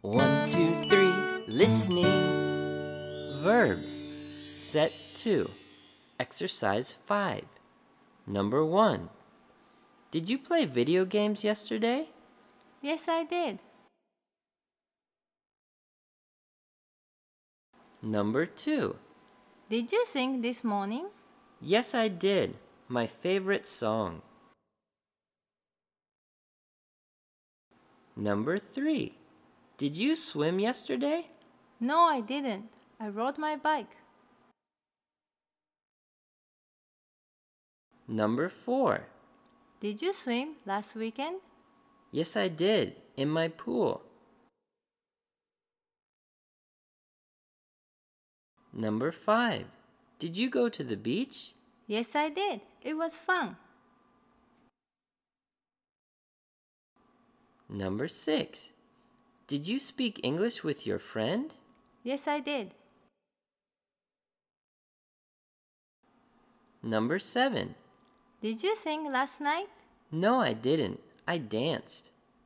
1, 2, 3, listening. Verbs. Set 2. Exercise 5. Number 1. Did you play video games yesterday? Yes, I did. Number 2. Did you sing this morning? Yes, I did. My favorite song. Number 3. Did you swim yesterday? No, I didn't. I rode my bike. Number 4. Did you swim last weekend? Yes, I did. In my pool. Number 5. Did you go to the beach? Yes, I did. It was fun. Number 6. Did you speak English with your friend? Yes, I did. Number 7. Did you sing last night? No, I didn't. I danced.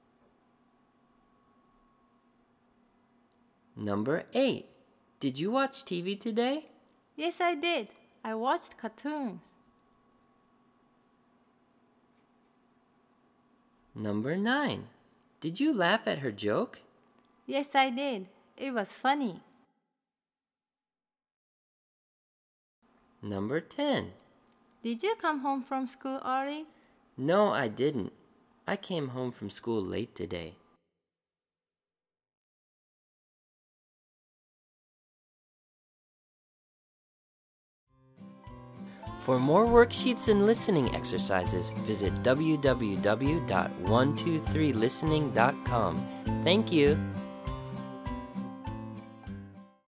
Number 8. Did you watch TV today? Yes, I did. I watched cartoons. Number 9. Did you laugh at her joke? Yes, I did. It was funny. Number 10. Did you come home from school early? No, I didn't. I came home from school late today. For more worksheets and listening exercises, visit www.123listening.com. Thank you.